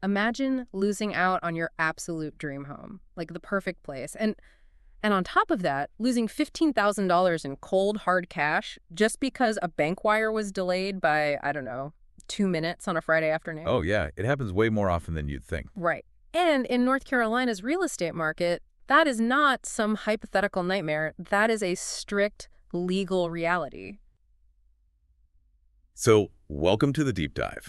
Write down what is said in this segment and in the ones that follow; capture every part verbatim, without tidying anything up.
Imagine losing out on your absolute dream home, like the perfect place. And and on top of that, losing fifteen thousand dollars in cold, hard cash just because a bank wire was delayed by, I don't know, two minutes on a Friday afternoon. Oh, yeah. It happens way more often than you'd think. Right. And in North Carolina's real estate market, that is not some hypothetical nightmare. That is a strict legal reality. So, welcome to the deep dive.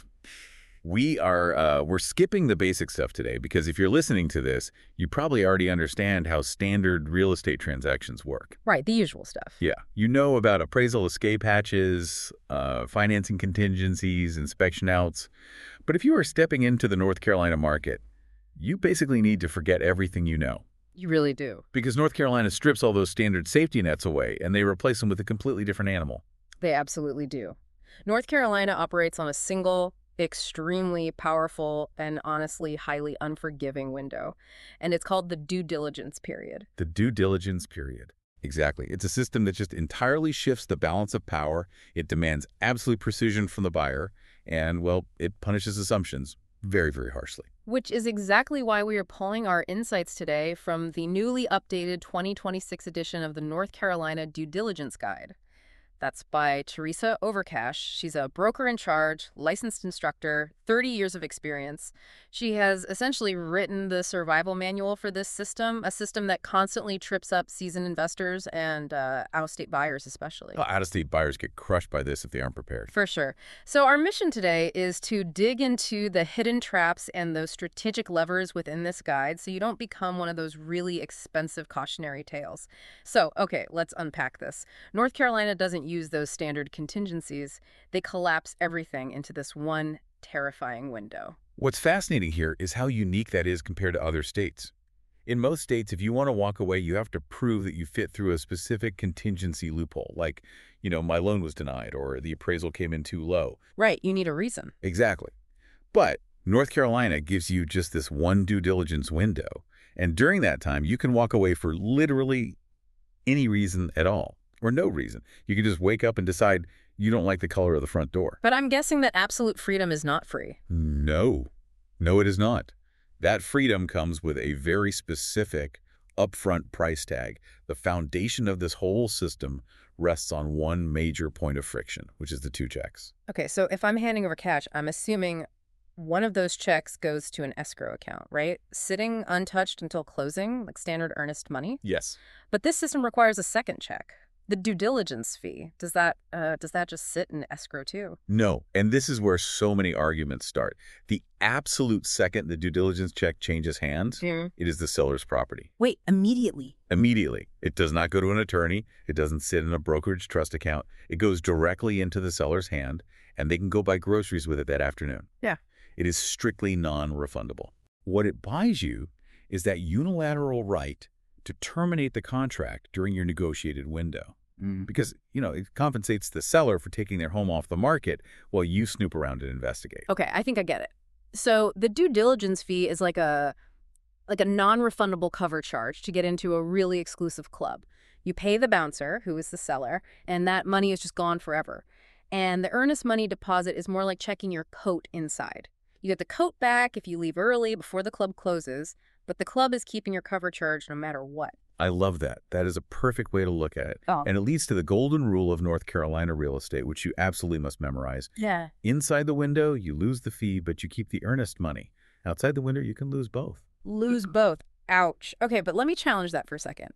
We are uh, we're skipping the basic stuff today because if you're listening to this, you probably already understand how standard real estate transactions work. Right, the usual stuff. Yeah, you know about appraisal escape hatches, uh, financing contingencies, inspection outs. But if you are stepping into the North Carolina market, you basically need to forget everything you know. You really do. Because North Carolina strips all those standard safety nets away and they replace them with a completely different animal. They absolutely do. North Carolina operates on a single, extremely powerful, and honestly highly unforgiving window. And it's called the due diligence period. The due diligence period. Exactly. It's a system that just entirely shifts the balance of power. It demands absolute precision from the buyer. And, well, it punishes assumptions very, very harshly. Which is exactly why we are pulling our insights today from the newly updated twenty twenty-six edition of the North Carolina Due Diligence Guide. That's by Teresa Overcash. She's a broker in charge, licensed instructor, thirty years of experience. She has essentially written the survival manual for this system, a system that constantly trips up seasoned investors and uh, out-of-state buyers especially. Well, out-of-state buyers get crushed by this if they aren't prepared. For sure. So our mission today is to dig into the hidden traps and those strategic levers within this guide so you don't become one of those really expensive cautionary tales. So, okay, let's unpack this. North Carolina doesn't use those standard contingencies. They collapse everything into this one terrifying window. What's fascinating here is how unique that is compared to other states. In most states, if you want to walk away, you have to prove that you fit through a specific contingency loophole, like, you know, my loan was denied or the appraisal came in too low. Right, you need a reason. Exactly. But North Carolina gives you just this one due diligence window, and during that time, you can walk away for literally any reason at all. Or no reason. You can just wake up and decide you don't like the color of the front door. But I'm guessing that absolute freedom is not free. No. No, it is not. That freedom comes with a very specific upfront price tag. The foundation of this whole system rests on one major point of friction, which is the two checks. Okay, so if I'm handing over cash, I'm assuming one of those checks goes to an escrow account, right? Sitting untouched until closing, like standard earnest money. Yes. But this system requires a second check. The due diligence fee, does that uh, does that just sit in escrow too? No, and this is where so many arguments start. The absolute second the due diligence check changes hands, Mm. it is the seller's property. Wait, immediately? Immediately. It does not go to an attorney. It doesn't sit in a brokerage trust account. It goes directly into the seller's hand, and they can go buy groceries with it that afternoon. Yeah. It is strictly non-refundable. What it buys you is that unilateral right to terminate the contract during your negotiated window. Mm. Because, you know, it compensates the seller for taking their home off the market while you snoop around and investigate. Okay, I think I get it. So the due diligence fee is like a like a non-refundable cover charge to get into a really exclusive club. You pay the bouncer, who is the seller, and that money is just gone forever. And the earnest money deposit is more like checking your coat inside. You get the coat back if you leave early before the club closes, but the club is keeping your cover charge no matter what. I love that. That is a perfect way to look at it. Oh. And it leads to the golden rule of North Carolina real estate, which you absolutely must memorize. Yeah. Inside the window, you lose the fee, but you keep the earnest money. Outside the window, you can lose both. Lose both. Ouch. Okay, but let me challenge that for a second.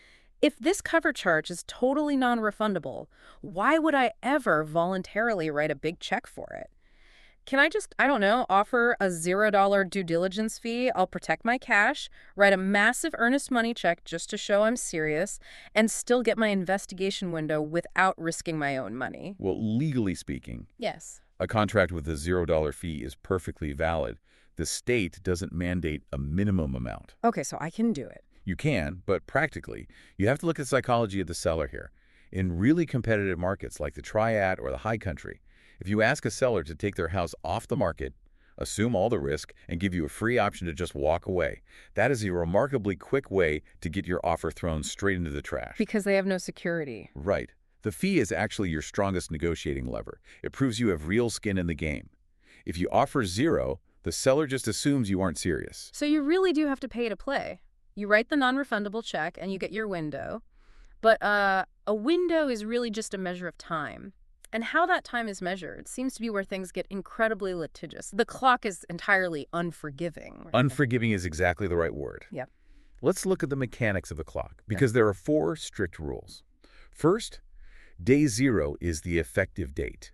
If this cover charge is totally non-refundable, why would I ever voluntarily write a big check for it? Can I just, I don't know, offer a zero dollar due diligence fee? I'll protect my cash, write a massive earnest money check just to show I'm serious, and still get my investigation window without risking my own money. Well, legally speaking, Yes. a contract with a zero dollar fee is perfectly valid. The state doesn't mandate a minimum amount. Okay, so I can do it. You can, but practically, you have to look at the psychology of the seller here. In really competitive markets like the Triad or the High Country, if you ask a seller to take their house off the market, assume all the risk, and give you a free option to just walk away, that is a remarkably quick way to get your offer thrown straight into the trash. Because they have no security. Right. The fee is actually your strongest negotiating lever. It proves you have real skin in the game. If you offer zero, The seller just assumes you aren't serious. So you really do have to pay to play. You write the non-refundable check and you get your window. But uh, a window is really just a measure of time. And how that time is measured seems to be where things get incredibly litigious. The clock is entirely unforgiving. Unforgiving is exactly the right word. Yep. Let's look at the mechanics of the clock, because there are four strict rules. First, day zero is the effective date.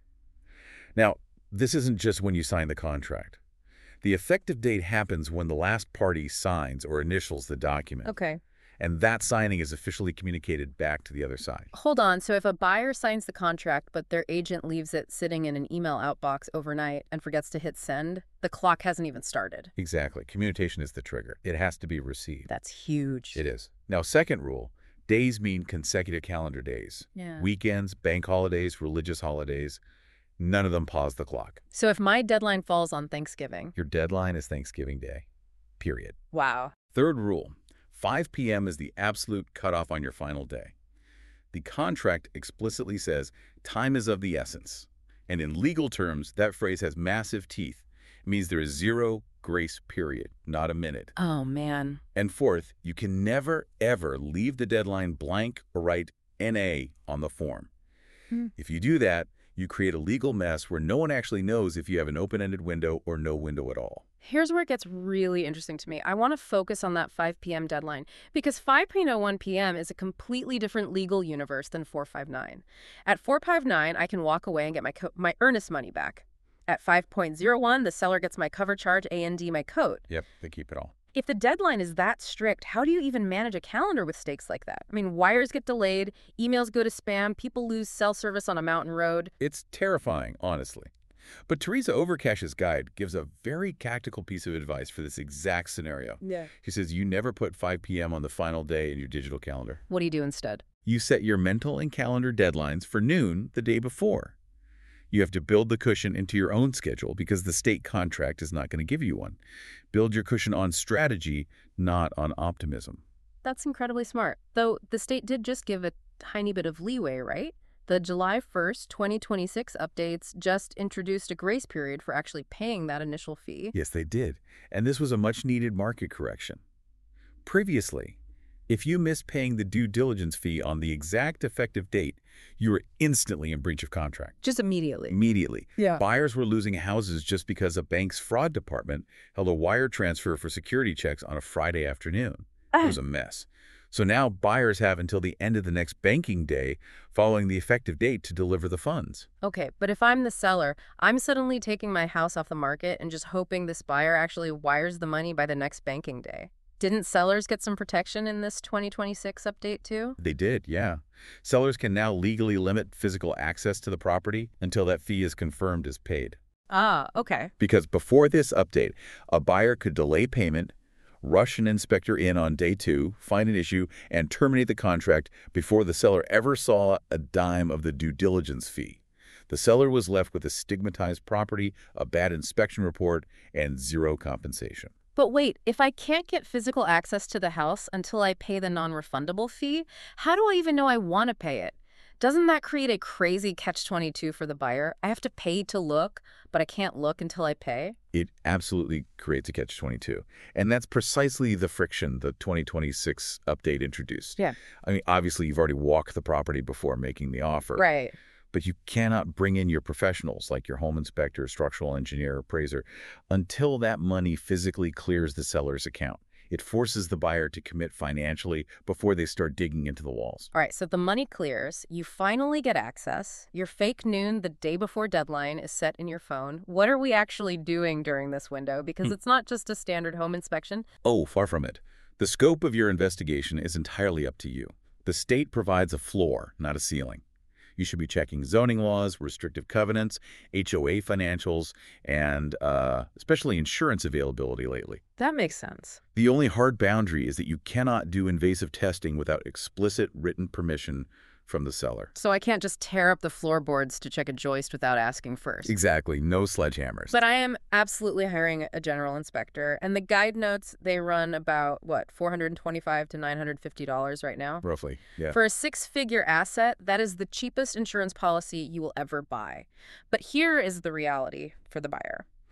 Now, this isn't just when you sign the contract. The effective date happens when the last party signs or initials the document. Okay. And that signing is officially communicated back to the other side. Hold on. So if a buyer signs the contract, but their agent leaves it sitting in an email outbox overnight and forgets to hit send, the clock hasn't even started. Exactly. Communication is the trigger. It has to be received. That's huge. It is. Now, second rule, days mean consecutive calendar days. Yeah. Weekends, bank holidays, religious holidays, none of them pause the clock. So if my deadline falls on Thanksgiving. Your deadline is Thanksgiving Day, period. Wow. Third rule, five p m is the absolute cutoff on your final day. The contract explicitly says time is of the essence. And in legal terms, that phrase has massive teeth. It means there is zero grace period, not a minute. Oh, man. And fourth, you can never, ever leave the deadline blank or write N A on the form. Hmm. If you do that, you create a legal mess where no one actually knows if you have an open-ended window or no window at all. Here's where it gets really interesting to me. I want to focus on that five p m deadline because five point oh one p m is a completely different legal universe than four five nine. At four five nine, I can walk away and get my co my earnest money back. At five point oh one, the seller gets my cover charge, A and D my coat. Yep, they keep it all. If the deadline is that strict, how do you even manage a calendar with stakes like that? I mean, wires get delayed, emails go to spam, people lose cell service on a mountain road. It's terrifying, honestly. But Teresa Overcash's guide gives a very tactical piece of advice for this exact scenario. Yeah. She says you never put five p m on the final day in your digital calendar. What do you do instead? You set your mental and calendar deadlines for noon the day before. You have to build the cushion into your own schedule because the state contract is not going to give you one. Build your cushion on strategy, not on optimism. That's incredibly smart. Though the state did just give a tiny bit of leeway, right? The July first, twenty twenty-six updates just introduced a grace period for actually paying that initial fee. Yes, they did. And this was a much-needed market correction. Previously, if you missed paying the due diligence fee on the exact effective date, you were instantly in breach of contract. Just immediately. Immediately. Yeah. Buyers were losing houses just because a bank's fraud department held a wire transfer for security checks on a Friday afternoon. It was a mess. So now buyers have until the end of the next banking day following the effective date to deliver the funds. Okay, but if I'm the seller, I'm suddenly taking my house off the market and just hoping this buyer actually wires the money by the next banking day. Didn't sellers get some protection in this twenty twenty-six update too? They did, yeah. Sellers can now legally limit physical access to the property until that fee is confirmed as paid. Ah, okay. Because before this update, a buyer could delay payment, rush an inspector in on day two, find an issue, and terminate the contract before the seller ever saw a dime of the due diligence fee. The seller was left with a stigmatized property, a bad inspection report, and zero compensation. But wait, if I can't get physical access to the house until I pay the non-refundable fee, how do I even know I want to pay it? Doesn't that create a crazy catch twenty-two for the buyer? I have to pay to look, but I can't look until I pay? It absolutely creates a catch twenty-two. And that's precisely the friction the twenty twenty-six update introduced. Yeah. I mean, obviously, you've already walked the property before making the offer. Right. But you cannot bring in your professionals like your home inspector, structural engineer, appraiser, until that money physically clears the seller's account. It forces the buyer to commit financially before they start digging into the walls. All right, so the money clears, you finally get access, your fake noon the day before deadline is set in your phone. What are we actually doing during this window? Because Hmm. it's not just a standard home inspection. Oh, far from it. The scope of your investigation is entirely up to you. The state provides a floor, not a ceiling. You should be checking zoning laws, restrictive covenants, H O A financials, and uh, especially insurance availability lately. That makes sense. The only hard boundary is that you cannot do invasive testing without explicit written permission from the seller. So I can't just tear up the floorboards to check a joist without asking first. Exactly. No sledgehammers. But I am absolutely hiring a general inspector, and the guide notes, they run about, what, four hundred twenty-five to nine hundred fifty dollars right now? Roughly, yeah. For a six-figure asset, that is the cheapest insurance policy you will ever buy. But here is the reality for the buyer.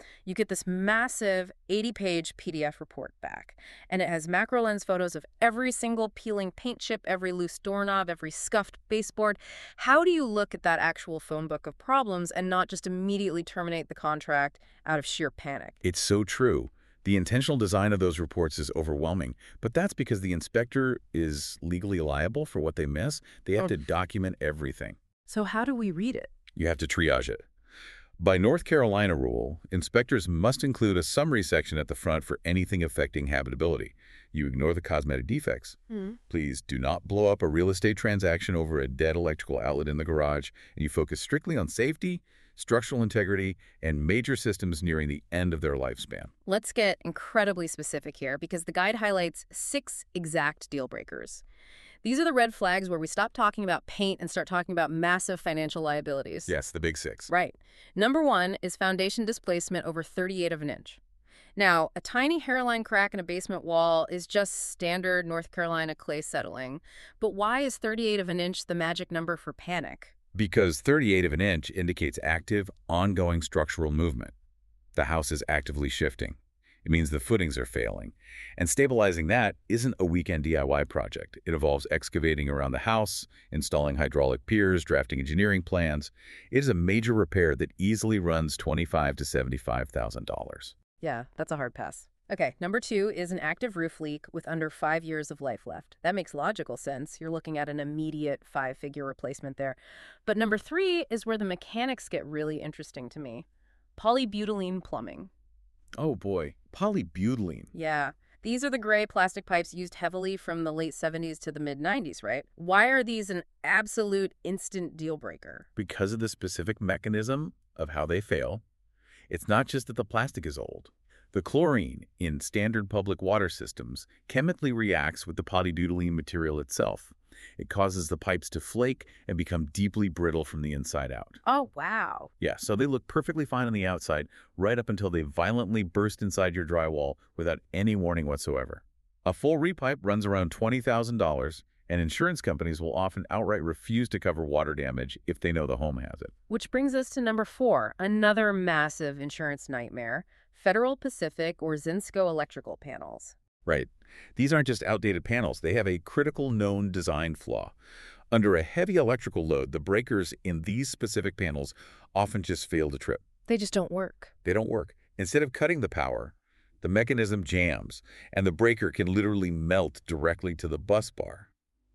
You get this massive eighty page P D F report back, and it has macro lens photos of every single peeling paint chip, every loose doorknob, every scuffed baseboard. How do you look at that actual phone book of problems and not just immediately terminate the contract out of sheer panic? It's so true. The intentional design of those reports is overwhelming, but that's because the inspector is legally liable for what they miss. They have Oh. to document everything. So how do we read it? You have to triage it. By North Carolina rule, inspectors must include a summary section at the front for anything affecting habitability. You ignore the cosmetic defects. Mm. Please do not blow up a real estate transaction over a dead electrical outlet in the garage, and you focus strictly on safety, structural integrity, and major systems nearing the end of their lifespan. Let's get incredibly specific here because the guide highlights six exact deal breakers. These are the red flags where we stop talking about paint and start talking about massive financial liabilities. Yes, the big six. Right. Number one is foundation displacement over thirty-eight of an inch. Now, a tiny hairline crack in a basement wall is just standard North Carolina clay settling. But why is thirty-eight of an inch the magic number for panic? Because thirty-eight of an inch indicates active, ongoing structural movement. The house is actively shifting. It means the footings are failing. And stabilizing that isn't a weekend D I Y project. It involves excavating around the house, installing hydraulic piers, drafting engineering plans. It is a major repair that easily runs twenty-five thousand to seventy-five thousand dollars. Yeah, that's a hard pass. Okay, number two is an active roof leak with under five years of life left. That makes logical sense. You're looking at an immediate five-figure replacement there. But number three is where the mechanics get really interesting to me. Polybutylene plumbing. Oh boy, polybutylene. Yeah, these are the gray plastic pipes used heavily from the late seventies to the mid nineties, right? Why are these an absolute instant deal breaker? Because of the specific mechanism of how they fail, it's not just that the plastic is old. The chlorine in standard public water systems chemically reacts with the polybutylene material itself. It causes the pipes to flake and become deeply brittle from the inside out. Oh, wow. Yeah, so they look perfectly fine on the outside, right up until they violently burst inside your drywall without any warning whatsoever. A full repipe runs around twenty thousand dollars, and insurance companies will often outright refuse to cover water damage if they know the home has it. Which brings us to number four, another massive insurance nightmare, Federal Pacific or Zinsco electrical panels. Right. These aren't just outdated panels. They have a critical known design flaw. Under a heavy electrical load, the breakers in these specific panels often just fail to trip. They just don't work. They don't work. Instead of cutting the power, the mechanism jams, and the breaker can literally melt directly to the bus bar.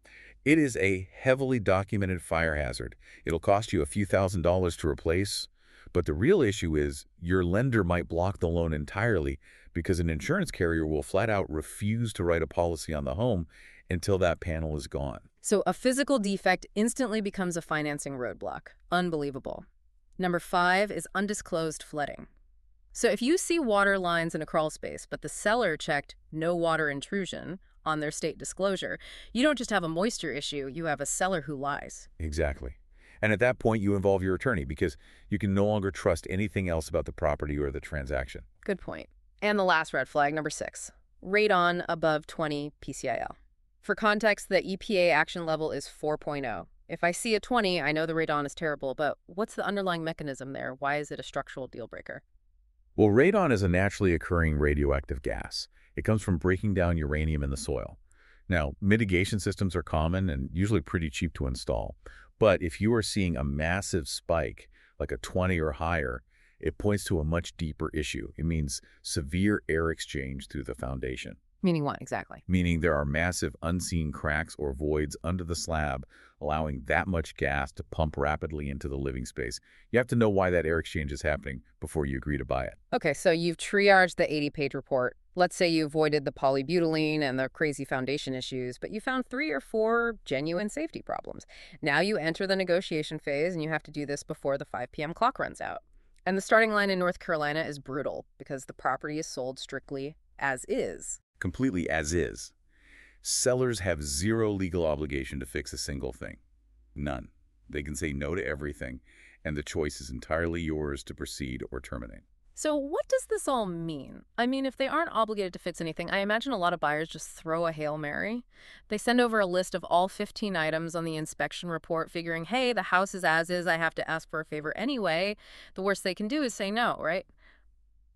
It is a heavily documented fire hazard. It'll cost you a few thousand dollars to replace, but the real issue is your lender might block the loan entirely because an insurance carrier will flat out refuse to write a policy on the home until that panel is gone. So a physical defect instantly becomes a financing roadblock. Unbelievable. Number five is undisclosed flooding. So if you see water lines in a crawl space, but the seller checked no water intrusion on their state disclosure, you don't just have a moisture issue, you have a seller who lies. Exactly. And at that point, you involve your attorney because you can no longer trust anything else about the property or the transaction. Good point. And the last red flag, number six, radon above twenty P C I L. For context, the E P A action level is four point oh. If I see a twenty, I know the radon is terrible, but what's the underlying mechanism there? Why is it a structural deal breaker? Well, radon is a naturally occurring radioactive gas. It comes from breaking down uranium in the soil. Now, mitigation systems are common and usually pretty cheap to install. But if you are seeing a massive spike, like a twenty or higher, it points to a much deeper issue. It means severe air exchange through the foundation. Meaning what exactly? Meaning there are massive unseen cracks or voids under the slab, allowing that much gas to pump rapidly into the living space. You have to know why that air exchange is happening before you agree to buy it. Okay, so you've triaged the eighty page report. Let's say you avoided the polybutylene and the crazy foundation issues, but you found three or four genuine safety problems. Now you enter the negotiation phase, and you have to do this before the five p m clock runs out. And the starting line in North Carolina is brutal because the property is sold strictly as is. Completely as is. Sellers have zero legal obligation to fix a single thing. None. They can say no to everything, and the choice is entirely yours to proceed or terminate. So what does this all mean? I mean, if they aren't obligated to fix anything, I imagine a lot of buyers just throw a Hail Mary. They send over a list of all fifteen items on the inspection report, figuring, hey, the house is as is, I have to ask for a favor anyway. The worst they can do is say no, right?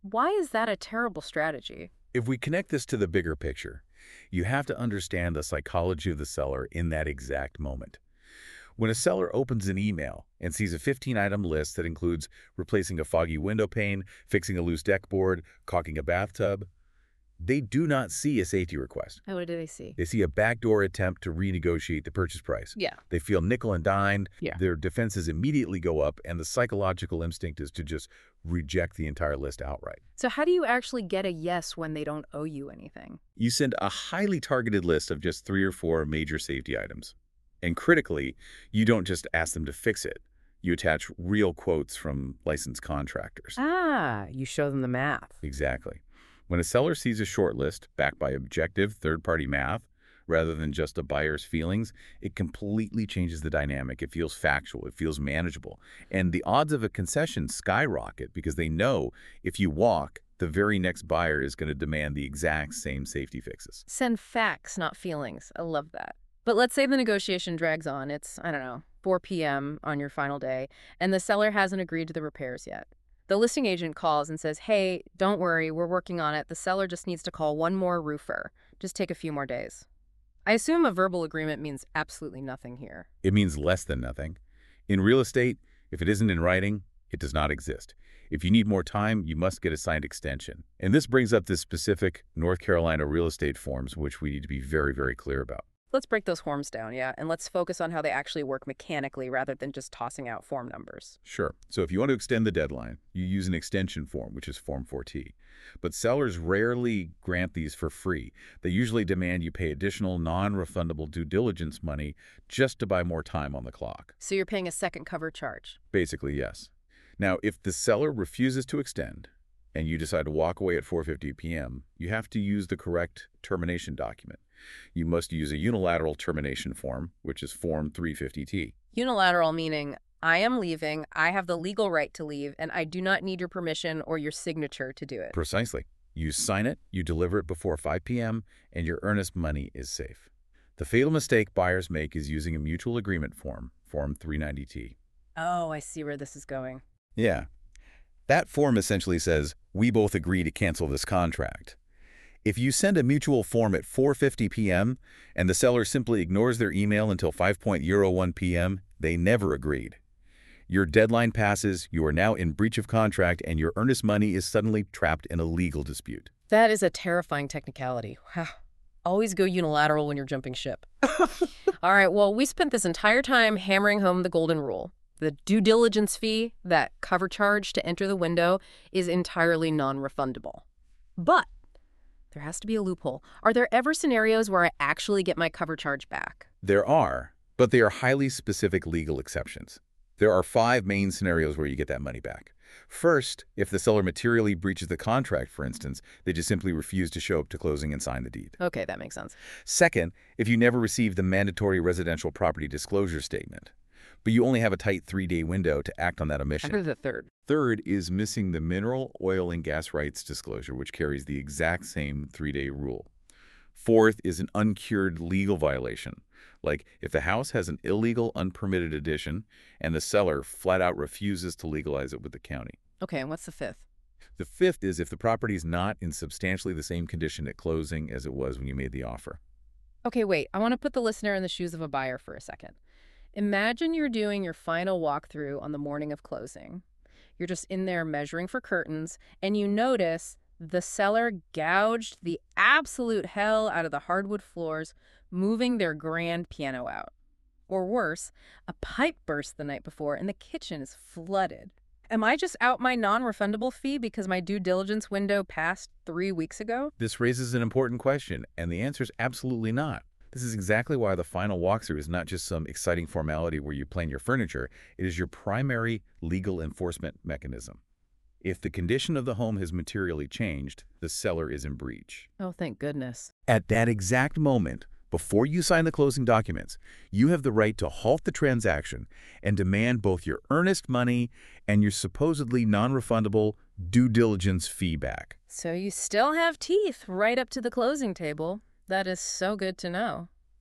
Why is that a terrible strategy? If we connect this to the bigger picture, you have to understand the psychology of the seller in that exact moment. When a seller opens an email and sees a fifteen-item list that includes replacing a foggy window pane, fixing a loose deck board, caulking a bathtub, they do not see a safety request. Oh, what do they see? They see a backdoor attempt to renegotiate the purchase price. Yeah. They feel nickel and dined, Yeah. their defenses immediately go up, and the psychological instinct is to just reject the entire list outright. So how do you actually get a yes when they don't owe you anything? You send a highly targeted list of just three or four major safety items. And critically, you don't just ask them to fix it. You attach real quotes from licensed contractors. Ah, you show them the math. Exactly. When a seller sees a short list backed by objective third-party math, rather than just a buyer's feelings, it completely changes the dynamic. It feels factual. It feels manageable. And the odds of a concession skyrocket because they know if you walk, the very next buyer is going to demand the exact same safety fixes. Send facts, not feelings. I love that. But let's say the negotiation drags on. It's, I don't know, four p m on your final day, and the seller hasn't agreed to the repairs yet. The listing agent calls and says, hey, don't worry, we're working on it. The seller just needs to call one more roofer. Just take a few more days. I assume a verbal agreement means absolutely nothing here. It means less than nothing. In real estate, if it isn't in writing, it does not exist. If you need more time, you must get a signed extension. And this brings up the specific North Carolina real estate forms, which we need to be very, very clear about. Let's break those forms down, yeah, and let's focus on how they actually work mechanically rather than just tossing out form numbers. Sure. So if you want to extend the deadline, you use an extension form, which is Form four T. But sellers rarely grant these for free. They usually demand you pay additional non-refundable due diligence money just to buy more time on the clock. So you're paying a second cover charge. Basically, yes. Now, if the seller refuses to extend and you decide to walk away at four fifty p m, you have to use the correct termination document. You must use a unilateral termination form, which is Form three fifty T. Unilateral meaning, I am leaving, I have the legal right to leave, and I do not need your permission or your signature to do it. Precisely. You sign it, you deliver it before five p m, and your earnest money is safe. The fatal mistake buyers make is using a mutual agreement form, Form three ninety T. Oh, I see where this is going. Yeah. That form essentially says, we both agree to cancel this contract. If you send a mutual form at four fifty p m and the seller simply ignores their email until five oh one p m, they never agreed. Your deadline passes, you are now in breach of contract, and your earnest money is suddenly trapped in a legal dispute. That is a terrifying technicality. Wow. Always go unilateral when you're jumping ship. All right, well, we spent this entire time hammering home the golden rule. The due diligence fee, that cover charge to enter the window, is entirely non-refundable. But there has to be a loophole. Are there ever scenarios where I actually get my cover charge back? There are, but they are highly specific legal exceptions. There are five main scenarios where you get that money back. First, if the seller materially breaches the contract, for instance, they just simply refuse to show up to closing and sign the deed. Okay, that makes sense. Second, if you never receive the mandatory residential property disclosure statement, but you only have a tight three-day window to act on that omission. After the third. Third is missing the mineral, oil, and gas rights disclosure, which carries the exact same three-day rule. Fourth is an uncured legal violation, like if the house has an illegal, unpermitted addition and the seller flat out refuses to legalize it with the county. Okay, and what's the fifth? The fifth is if the property is not in substantially the same condition at closing as it was when you made the offer. Okay, wait. I want to put the listener in the shoes of a buyer for a second. Imagine you're doing your final walkthrough on the morning of closing. You're just in there measuring for curtains, and you notice the seller gouged the absolute hell out of the hardwood floors, moving their grand piano out. Or worse, a pipe burst the night before and the kitchen is flooded. Am I just out my non-refundable fee because my due diligence window passed three weeks ago? This raises an important question, and the answer is absolutely not. This is exactly why the final walkthrough is not just some exciting formality where you plan your furniture. It is your primary legal enforcement mechanism. If the condition of the home has materially changed, the seller is in breach. Oh, thank goodness. At that exact moment, before you sign the closing documents, you have the right to halt the transaction and demand both your earnest money and your supposedly non-refundable due diligence fee back. So you still have teeth right up to the closing table. That is so good to know.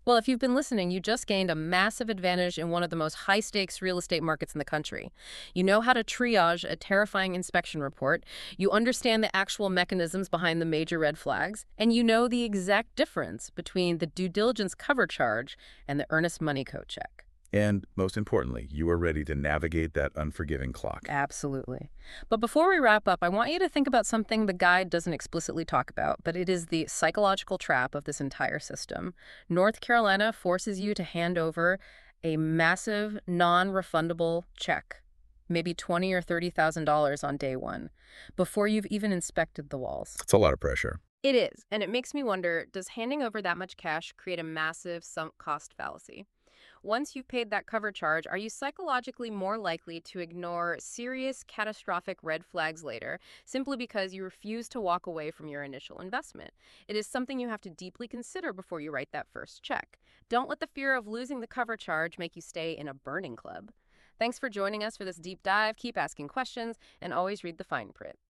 Well, if you've been listening, you just gained a massive advantage in one of the most high stakes real estate markets in the country. You know how to triage a terrifying inspection report, you understand the actual mechanisms behind the major red flags, and you know the exact difference between the due diligence cover charge and the earnest money code check. And most importantly, you are ready to navigate that unforgiving clock. Absolutely. But before we wrap up, I want you to think about something the guide doesn't explicitly talk about, but it is the psychological trap of this entire system. North Carolina forces you to hand over a massive, non-refundable check, maybe twenty or thirty thousand dollars on day one, before you've even inspected the walls. It's a lot of pressure. It is, and it makes me wonder, does handing over that much cash create a massive sunk cost fallacy? Once you've paid that cover charge, are you psychologically more likely to ignore serious, catastrophic red flags later simply because you refuse to walk away from your initial investment? It is something you have to deeply consider before you write that first check. Don't let the fear of losing the cover charge make you stay in a burning club. Thanks for joining us for this deep dive. Keep asking questions and always read the fine print.